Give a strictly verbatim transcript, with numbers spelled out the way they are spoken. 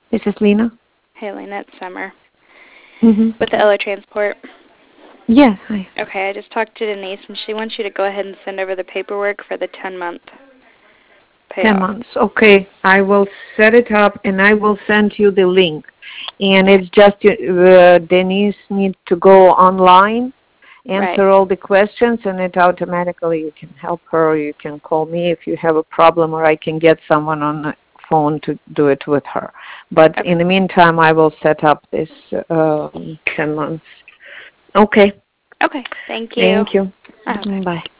This is Lena. Hey, Lena, it's Summer. Mm-hmm. With the Ella Transport. Yes, hi. Okay, I just talked to Denise, and she wants you to go ahead and send over the paperwork for the ten-month Ten payoff. months. Okay, I will set it up and I will send you the link. And Okay. it's just uh, Denise needs to go online, Right. answer all the questions, and it automatically, you can help her, or you can call me if you have a problem, or I can get someone on the phone to do it with her. But Okay. in the meantime, I will set up this uh, ten months. Okay, Okay. Thank you. thank you. Uh, bye. Bye.